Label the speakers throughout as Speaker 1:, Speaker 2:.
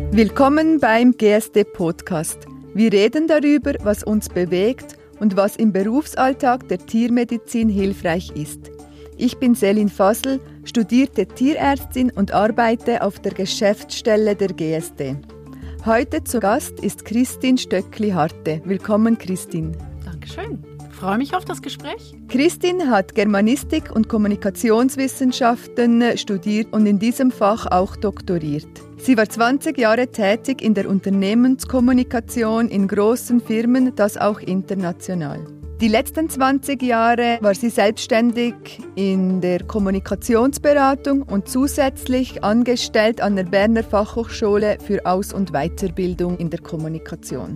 Speaker 1: Willkommen beim GSD-Podcast. Wir reden darüber, was uns bewegt und was im Berufsalltag der Tiermedizin hilfreich ist. Ich bin Selin Fasel, studierte Tierärztin und arbeite auf der Geschäftsstelle der GSD. Heute zu Gast ist Christine Stöckli-Harte. Willkommen, Christine.
Speaker 2: Dankeschön. Ich freue mich auf das Gespräch.
Speaker 1: Christine hat Germanistik und Kommunikationswissenschaften studiert und in diesem Fach auch doktoriert. Sie war 20 Jahre tätig in der Unternehmenskommunikation in großen Firmen, das auch international. Die letzten 20 Jahre war sie selbstständig in der Kommunikationsberatung und zusätzlich angestellt an der Berner Fachhochschule für Aus- und Weiterbildung in der Kommunikation.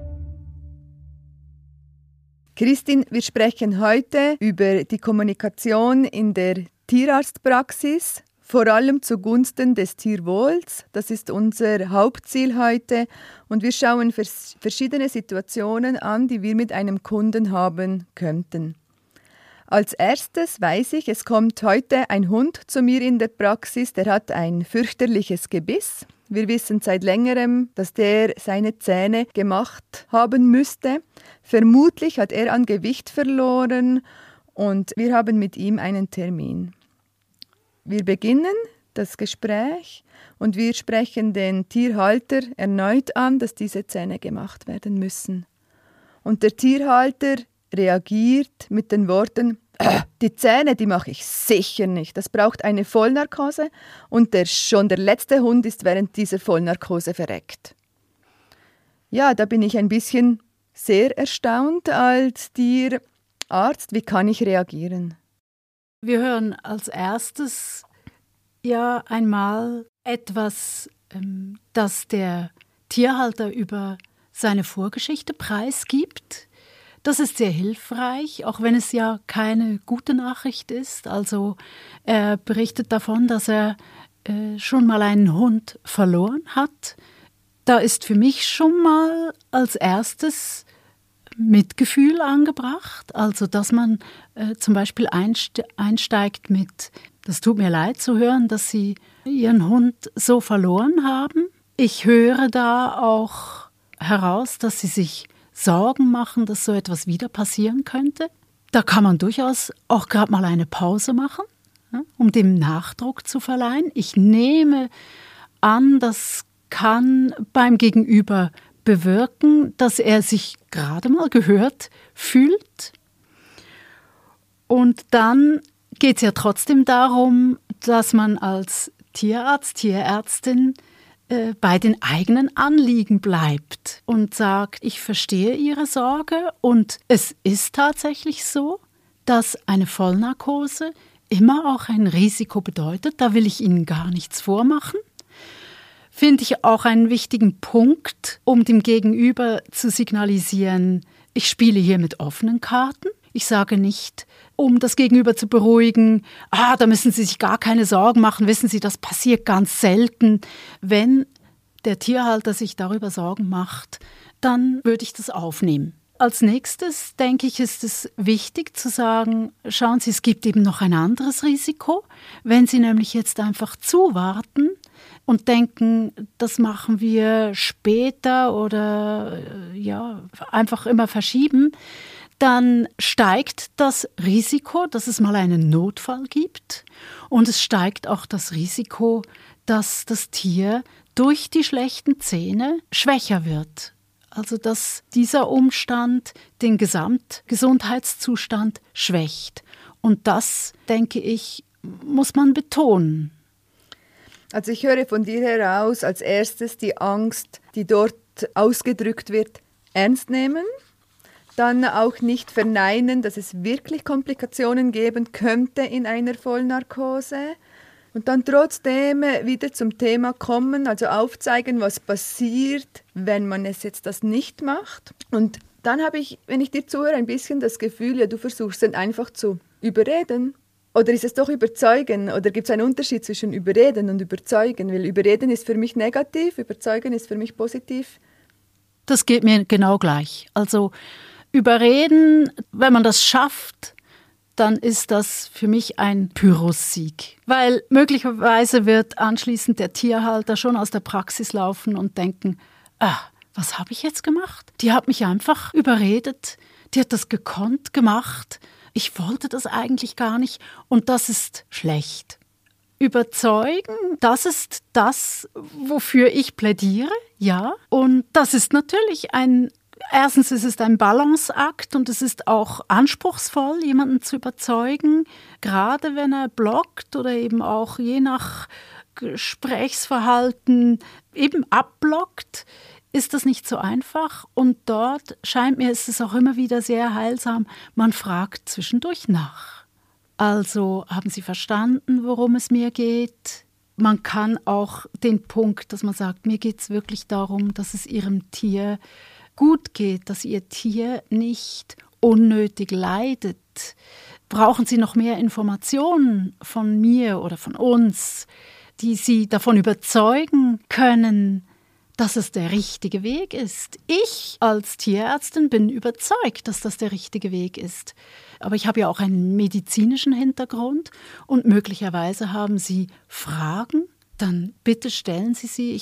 Speaker 1: Christine, wir sprechen heute über die Kommunikation in der Tierarztpraxis, vor allem zugunsten des Tierwohls. Das ist unser Hauptziel heute. Und wir schauen verschiedene Situationen an, die wir mit einem Kunden haben könnten. Als erstes weiß ich, es kommt heute ein Hund zu mir in der Praxis, der hat ein fürchterliches Gebiss. Wir wissen seit längerem, dass der seine Zähne gemacht haben müsste. Vermutlich hat er an Gewicht verloren und wir haben mit ihm einen Termin. Wir beginnen das Gespräch und wir sprechen den Tierhalter erneut an, dass diese Zähne gemacht werden müssen. Und der Tierhalter reagiert mit den Worten: Die Zähne, die mache ich sicher nicht. Das braucht eine Vollnarkose und schon der letzte Hund ist während dieser Vollnarkose verreckt. Ja, da bin ich ein bisschen sehr erstaunt als Tierarzt. Wie kann ich reagieren?
Speaker 2: Wir hören als erstes ja einmal etwas, das der Tierhalter über seine Vorgeschichte preisgibt. Das ist sehr hilfreich, auch wenn es ja keine gute Nachricht ist. Also er berichtet davon, dass er schon mal einen Hund verloren hat. Da ist für mich schon mal als erstes Mitgefühl angebracht, also dass man zum Beispiel einsteigt mit: Das tut mir leid zu hören, dass Sie Ihren Hund so verloren haben. Ich höre da auch heraus, dass Sie sich Sorgen machen, dass so etwas wieder passieren könnte. Da kann man durchaus auch gerade mal eine Pause machen, um dem Nachdruck zu verleihen. Ich nehme an, das kann beim Gegenüber bewirken, dass er sich gerade mal gehört fühlt. Und dann geht es ja trotzdem darum, dass man als Tierarzt, Tierärztin bei den eigenen Anliegen bleibt und sagt: Ich verstehe Ihre Sorge und es ist tatsächlich so, dass eine Vollnarkose immer auch ein Risiko bedeutet. Da will ich Ihnen gar nichts vormachen. Finde ich auch einen wichtigen Punkt, um dem Gegenüber zu signalisieren: Ich spiele hier mit offenen Karten. Ich sage nicht, um das Gegenüber zu beruhigen: Da müssen Sie sich gar keine Sorgen machen. Wissen Sie, das passiert ganz selten. Wenn der Tierhalter sich darüber Sorgen macht, dann würde ich das aufnehmen. Als nächstes, denke ich, ist es wichtig zu sagen: Schauen Sie, es gibt eben noch ein anderes Risiko. Wenn Sie nämlich jetzt einfach zuwarten und denken, das machen wir später oder einfach immer verschieben, dann steigt das Risiko, dass es mal einen Notfall gibt, und es steigt auch das Risiko, dass das Tier durch die schlechten Zähne schwächer wird. Also dass dieser Umstand den Gesamtgesundheitszustand schwächt. Und das, denke ich, muss man betonen.
Speaker 1: Also ich höre von dir heraus als erstes die Angst, die dort ausgedrückt wird, ernst nehmen. Dann auch nicht verneinen, dass es wirklich Komplikationen geben könnte in einer Vollnarkose. Und dann trotzdem wieder zum Thema kommen, also aufzeigen, was passiert, wenn man das nicht macht. Und dann habe ich, wenn ich dir zuhöre, ein bisschen das Gefühl, ja, du versuchst dann einfach zu überreden. Oder ist es doch überzeugen? Oder gibt es einen Unterschied zwischen überreden und überzeugen? Weil überreden ist für mich negativ, überzeugen ist für mich positiv.
Speaker 2: Das geht mir genau gleich. Also überreden, wenn man das schafft, dann ist das für mich ein Pyrrhussieg. Weil möglicherweise wird anschließend der Tierhalter schon aus der Praxis laufen und denken, was habe ich jetzt gemacht? Die hat mich einfach überredet, die hat das gekonnt gemacht. Ich wollte das eigentlich gar nicht und das ist schlecht. Überzeugen, das ist das, wofür ich plädiere, ja. Und das ist natürlich erstens ist es ein Balanceakt und es ist auch anspruchsvoll, jemanden zu überzeugen, gerade wenn er blockt oder eben auch je nach Gesprächsverhalten eben abblockt, ist das nicht so einfach. Und dort scheint mir, ist es auch immer wieder sehr heilsam, man fragt zwischendurch nach. Also haben Sie verstanden, worum es mir geht? Man kann auch den Punkt, dass man sagt, mir geht es wirklich darum, dass es Ihrem Tier gut geht, dass Ihr Tier nicht unnötig leidet. Brauchen Sie noch mehr Informationen von mir oder von uns, die Sie davon überzeugen können, dass es der richtige Weg ist? Ich als Tierärztin bin überzeugt, dass das der richtige Weg ist. Aber ich habe ja auch einen medizinischen Hintergrund und möglicherweise haben Sie Fragen, dann bitte stellen Sie sie.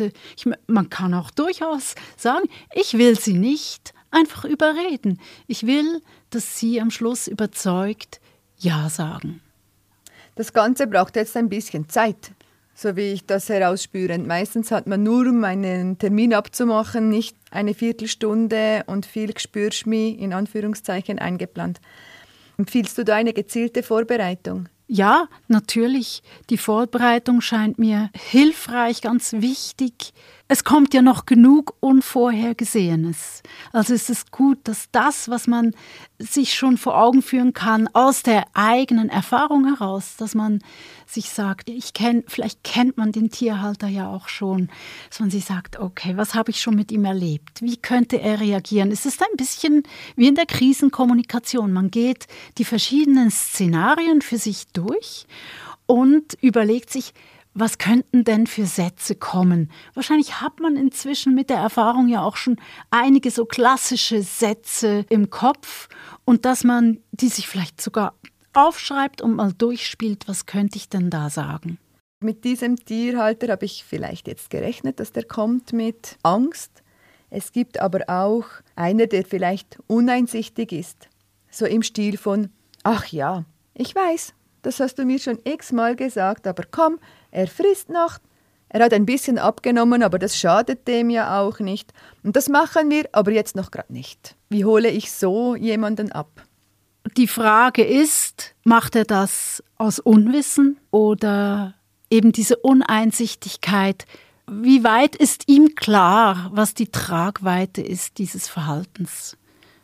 Speaker 2: Man kann auch durchaus sagen, ich will Sie nicht einfach überreden. Ich will, dass Sie am Schluss überzeugt Ja sagen.
Speaker 1: Das Ganze braucht jetzt ein bisschen Zeit, so wie ich das herausspüre. Meistens hat man nur, um einen Termin abzumachen, nicht eine Viertelstunde und viel Gespürschmi in Anführungszeichen eingeplant. Empfiehlst du da eine gezielte Vorbereitung?
Speaker 2: Ja, natürlich. Die Vorbereitung scheint mir hilfreich, ganz wichtig. Es kommt ja noch genug Unvorhergesehenes. Also ist es gut, dass das, was man sich schon vor Augen führen kann, aus der eigenen Erfahrung heraus, dass man sich sagt, vielleicht kennt man den Tierhalter ja auch schon, dass man sich sagt, okay, was habe ich schon mit ihm erlebt? Wie könnte er reagieren? Es ist ein bisschen wie in der Krisenkommunikation. Man geht die verschiedenen Szenarien für sich durch und überlegt sich, was könnten denn für Sätze kommen? Wahrscheinlich hat man inzwischen mit der Erfahrung ja auch schon einige so klassische Sätze im Kopf und dass man die sich vielleicht sogar aufschreibt und mal durchspielt, was könnte ich denn da sagen?
Speaker 1: Mit diesem Tierhalter habe ich vielleicht jetzt gerechnet, dass der kommt mit Angst. Es gibt aber auch einer, der vielleicht uneinsichtig ist. So im Stil von, ach ja, ich weiß, das hast du mir schon x-mal gesagt, aber komm, er frisst noch. Er hat ein bisschen abgenommen, aber das schadet dem ja auch nicht. Und das machen wir aber jetzt noch gerade nicht. Wie hole ich so jemanden ab?
Speaker 2: Die Frage ist, macht er das aus Unwissen oder eben diese Uneinsichtigkeit? Wie weit ist ihm klar, was die Tragweite ist dieses Verhaltens?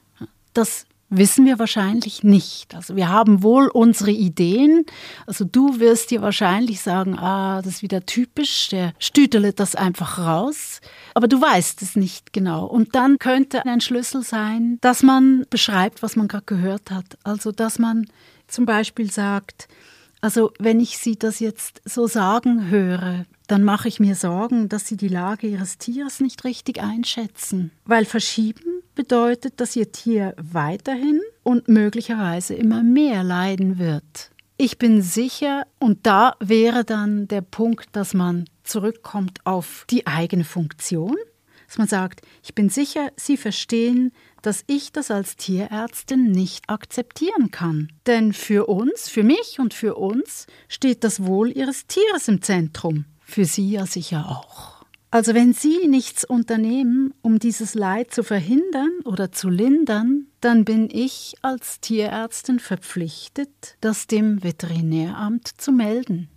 Speaker 2: Das wissen wir wahrscheinlich nicht. Also wir haben wohl unsere Ideen. Also du wirst dir wahrscheinlich sagen, das ist wieder typisch, der stüdelt das einfach raus. Aber du weißt es nicht genau. Und dann könnte ein Schlüssel sein, dass man beschreibt, was man gerade gehört hat. Also dass man zum Beispiel sagt, also wenn ich Sie das jetzt so sagen höre, dann mache ich mir Sorgen, dass Sie die Lage Ihres Tieres nicht richtig einschätzen. Weil verschieben bedeutet, dass Ihr Tier weiterhin und möglicherweise immer mehr leiden wird. Ich bin sicher, und da wäre dann der Punkt, dass man zurückkommt auf die eigene Funktion, dass man sagt, ich bin sicher, Sie verstehen, dass ich das als Tierärztin nicht akzeptieren kann. Denn für uns, für mich und für uns, steht das Wohl Ihres Tieres im Zentrum. Für Sie ja sicher auch. Also wenn Sie nichts unternehmen, um dieses Leid zu verhindern oder zu lindern, dann bin ich als Tierärztin verpflichtet, das dem Veterinäramt zu melden.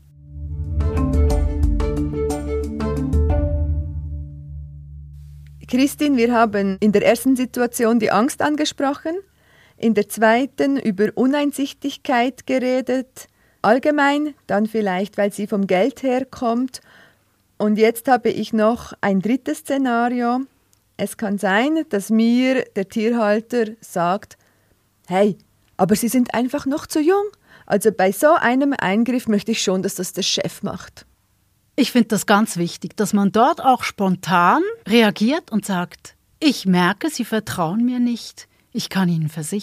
Speaker 1: Christine, wir haben in der ersten Situation die Angst angesprochen, in der zweiten über Uneinsichtigkeit geredet, allgemein, dann vielleicht, weil sie vom Geld herkommt. Und jetzt habe ich noch ein drittes Szenario. Es kann sein, dass mir der Tierhalter sagt, hey, aber Sie sind einfach noch zu jung. Also bei so einem Eingriff möchte ich schon, dass das der Chef macht.
Speaker 2: Ich finde das ganz wichtig, dass man dort auch spontan reagiert und sagt, ich merke, Sie vertrauen mir nicht. Ich kann Ihnen versichern,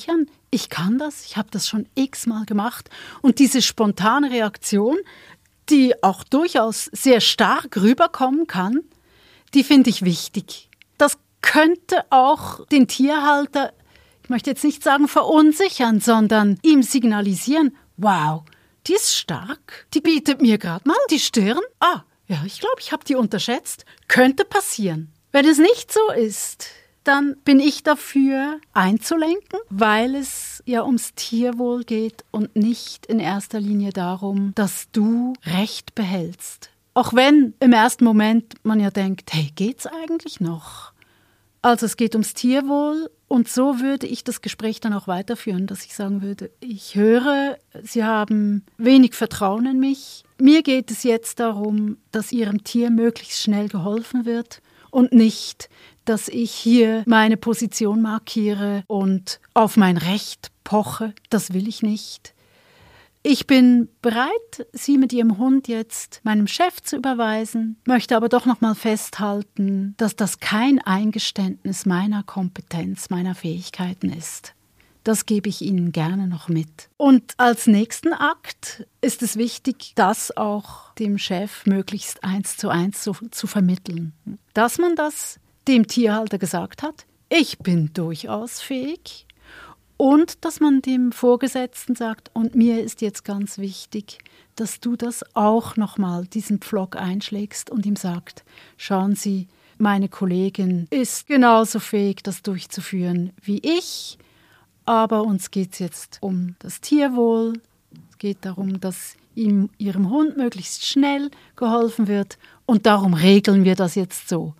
Speaker 2: ich kann das, ich habe das schon x-mal gemacht. Und diese spontane Reaktion, die auch durchaus sehr stark rüberkommen kann, die finde ich wichtig. Das könnte auch den Tierhalter, ich möchte jetzt nicht sagen verunsichern, sondern ihm signalisieren, wow, die ist stark, die bietet mir gerade mal die Stirn. Ah, ja, ich glaube, ich habe die unterschätzt. Könnte passieren. Wenn es nicht so ist, dann bin ich dafür einzulenken, weil es ja ums Tierwohl geht und nicht in erster Linie darum, dass du Recht behältst. Auch wenn im ersten Moment man ja denkt, hey, geht's eigentlich noch? Also es geht ums Tierwohl und so würde ich das Gespräch dann auch weiterführen, dass ich sagen würde, ich höre, Sie haben wenig Vertrauen in mich. Mir geht es jetzt darum, dass Ihrem Tier möglichst schnell geholfen wird und nicht, dass ich hier meine Position markiere und auf mein Recht poche. Das will ich nicht. Ich bin bereit, Sie mit Ihrem Hund jetzt meinem Chef zu überweisen, möchte aber doch noch mal festhalten, dass das kein Eingeständnis meiner Kompetenz, meiner Fähigkeiten ist. Das gebe ich Ihnen gerne noch mit. Und als nächsten Akt ist es wichtig, das auch dem Chef möglichst 1:1 zu vermitteln. Dass man das dem Tierhalter gesagt hat, ich bin durchaus fähig. Und dass man dem Vorgesetzten sagt, und mir ist jetzt ganz wichtig, dass du das auch nochmal, diesen Pflock einschlägst und ihm sagt, schauen Sie, meine Kollegin ist genauso fähig, das durchzuführen wie ich, aber uns geht es jetzt um das Tierwohl. Es geht darum, dass Ihrem Hund möglichst schnell geholfen wird und darum regeln wir das jetzt so.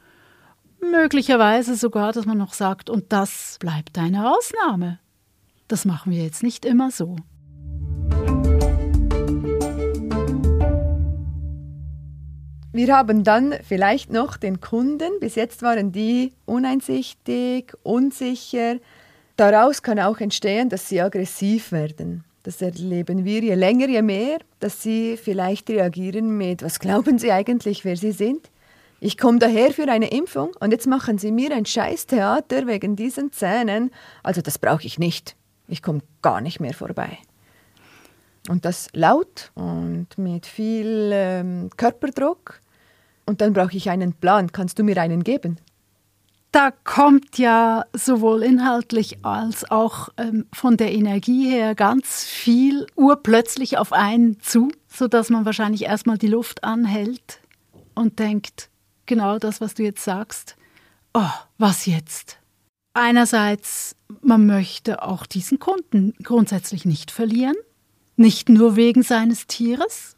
Speaker 2: Möglicherweise sogar, dass man noch sagt, und das bleibt eine Ausnahme. Das machen wir jetzt nicht immer so.
Speaker 1: Wir haben dann vielleicht noch den Kunden. Bis jetzt waren die uneinsichtig, unsicher. Daraus kann auch entstehen, dass sie aggressiv werden. Das erleben wir je länger, je mehr, dass sie vielleicht reagieren mit, was glauben Sie eigentlich, wer Sie sind? Ich komme daher für eine Impfung und jetzt machen Sie mir ein Scheißtheater wegen diesen Zähnen. Also das brauche ich nicht. Ich komme gar nicht mehr vorbei. Und das laut und mit viel Körperdruck. Und dann brauche ich einen Plan. Kannst du mir einen geben?
Speaker 2: Da kommt ja sowohl inhaltlich als auch von der Energie her ganz viel urplötzlich auf einen zu, sodass man wahrscheinlich erstmal die Luft anhält und denkt, genau das, was du jetzt sagst. Oh, was jetzt? Einerseits, man möchte auch diesen Kunden grundsätzlich nicht verlieren, nicht nur wegen seines Tieres.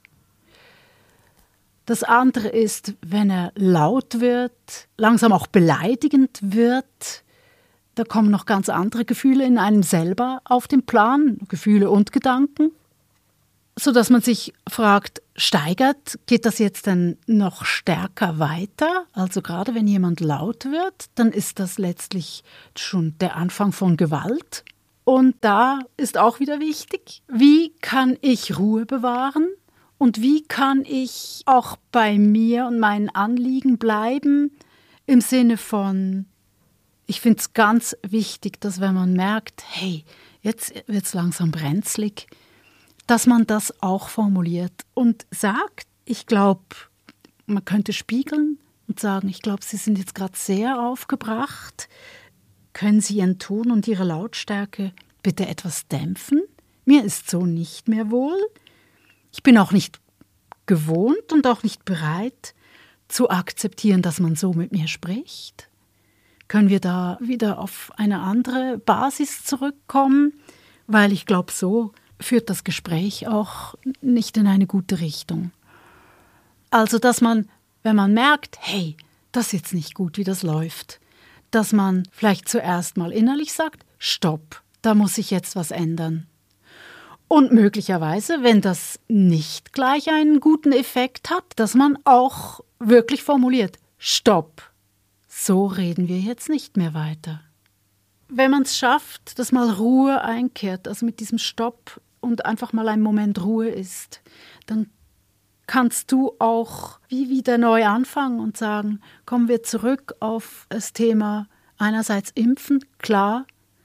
Speaker 2: Das andere ist, wenn er laut wird, langsam auch beleidigend wird, da kommen noch ganz andere Gefühle in einem selber auf den Plan, Gefühle und Gedanken, sodass man sich fragt, geht das jetzt dann noch stärker weiter? Also gerade wenn jemand laut wird, dann ist das letztlich schon der Anfang von Gewalt. Und da ist auch wieder wichtig, wie kann ich Ruhe bewahren und wie kann ich auch bei mir und meinen Anliegen bleiben im Sinne von, ich finde es ganz wichtig, dass wenn man merkt, hey, jetzt wird es langsam brenzlig, dass man das auch formuliert und sagt, ich glaube, man könnte spiegeln und sagen, ich glaube, Sie sind jetzt gerade sehr aufgebracht. Können Sie Ihren Ton und Ihre Lautstärke bitte etwas dämpfen? Mir ist so nicht mehr wohl. Ich bin auch nicht gewohnt und auch nicht bereit zu akzeptieren, dass man so mit mir spricht. Können wir da wieder auf eine andere Basis zurückkommen? Weil ich glaube, so führt das Gespräch auch nicht in eine gute Richtung. Also, dass man, wenn man merkt, hey, das ist jetzt nicht gut, wie das läuft, dass man vielleicht zuerst mal innerlich sagt, stopp, da muss sich jetzt was ändern. Und möglicherweise, wenn das nicht gleich einen guten Effekt hat, dass man auch wirklich formuliert, stopp, so reden wir jetzt nicht mehr weiter. Wenn man es schafft, dass mal Ruhe einkehrt, also mit diesem Stopp und einfach mal ein Moment Ruhe ist, dann kannst du auch wie wieder neu anfangen und sagen, kommen wir zurück auf das Thema einerseits Impfen, klar,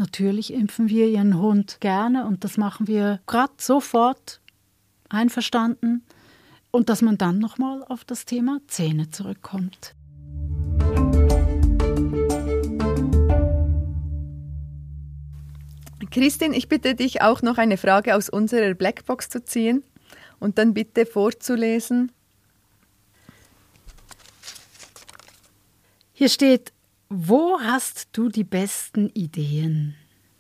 Speaker 2: Natürlich impfen wir Ihren Hund gerne und das machen wir gerade sofort, einverstanden. Und dass man dann nochmal auf das Thema Zähne zurückkommt.
Speaker 1: Christin, ich bitte dich auch noch eine Frage aus unserer Blackbox zu ziehen und dann bitte vorzulesen.
Speaker 2: Hier steht: Wo hast du die besten Ideen?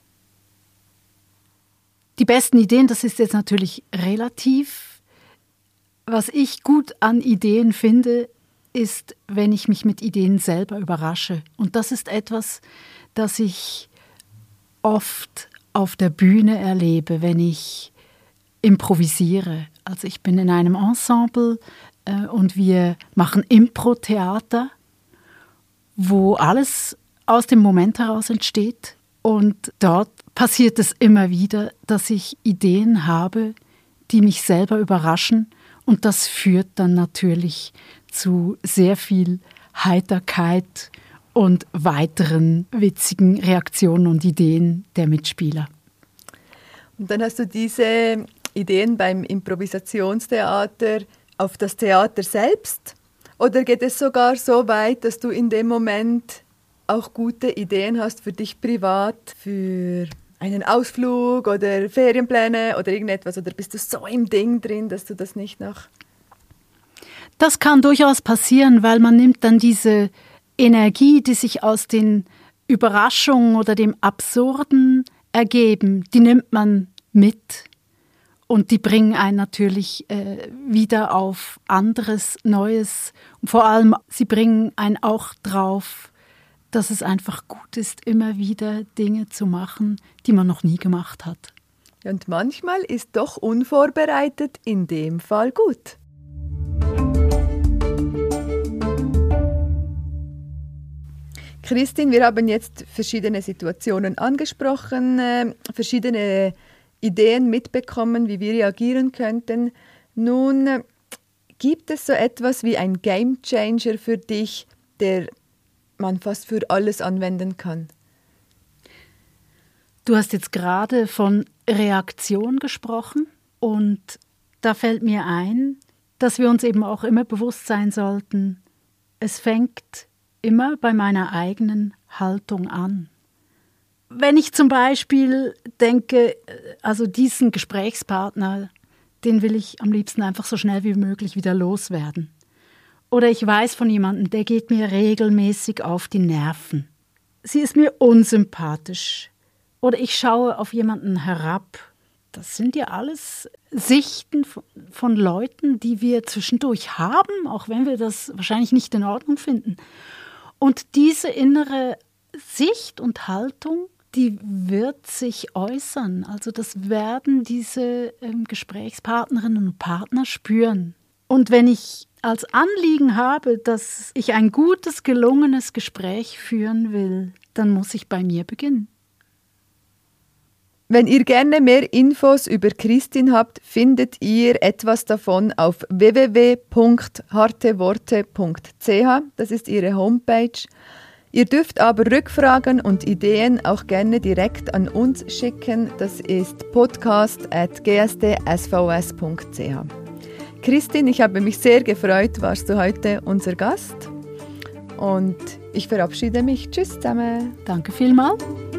Speaker 2: Die besten Ideen, das ist jetzt natürlich relativ. Was ich gut an Ideen finde, ist, wenn ich mich mit Ideen selber überrasche. Und das ist etwas, das ich oft auf der Bühne erlebe, wenn ich improvisiere. Also ich bin in einem Ensemble und wir machen Impro-Theater, wo alles aus dem Moment heraus entsteht. Und dort passiert es immer wieder, dass ich Ideen habe, die mich selber überraschen. Und das führt dann natürlich zu sehr viel Heiterkeit und weiteren witzigen Reaktionen und Ideen der Mitspieler.
Speaker 1: Und dann hast du diese Ideen beim Improvisationstheater auf das Theater selbst? Oder geht es sogar so weit, dass du in dem Moment auch gute Ideen hast für dich privat, für einen Ausflug oder Ferienpläne oder irgendetwas? Oder bist du so im Ding drin, dass du das nicht noch...
Speaker 2: Das kann durchaus passieren, weil man nimmt dann diese Energie, die sich aus den Überraschungen oder dem Absurden ergeben, die nimmt man mit. Und die bringen einen natürlich wieder auf anderes, Neues. Und vor allem, sie bringen einen auch drauf, dass es einfach gut ist, immer wieder Dinge zu machen, die man noch nie gemacht hat.
Speaker 1: Und manchmal ist doch unvorbereitet in dem Fall gut. Christin, wir haben jetzt verschiedene Situationen angesprochen, verschiedene Ideen mitbekommen, wie wir reagieren könnten. Nun, gibt es so etwas wie ein Gamechanger für dich, der man fast für alles anwenden kann?
Speaker 2: Du hast jetzt gerade von Reaktion gesprochen und da fällt mir ein, dass wir uns eben auch immer bewusst sein sollten, es fängt immer bei meiner eigenen Haltung an. Wenn ich zum Beispiel denke, also diesen Gesprächspartner, den will ich am liebsten einfach so schnell wie möglich wieder loswerden. Oder ich weiß von jemandem, der geht mir regelmäßig auf die Nerven. Sie ist mir unsympathisch. Oder ich schaue auf jemanden herab. Das sind ja alles Sichten von Leuten, die wir zwischendurch haben, auch wenn wir das wahrscheinlich nicht in Ordnung finden. Und diese innere Sicht und Haltung, die wird sich äußern. Also das werden diese Gesprächspartnerinnen und Partner spüren. Und wenn ich als Anliegen habe, dass ich ein gutes, gelungenes Gespräch führen will, dann muss ich bei mir beginnen.
Speaker 1: Wenn ihr gerne mehr Infos über Christin habt, findet ihr etwas davon auf www.harteworte.ch. Das ist ihre Homepage. Ihr dürft aber Rückfragen und Ideen auch gerne direkt an uns schicken. Das ist podcast@gsdsvs.ch. Christin, ich habe mich sehr gefreut, warst du heute unser Gast. Und ich verabschiede mich. Tschüss zusammen.
Speaker 2: Danke vielmals.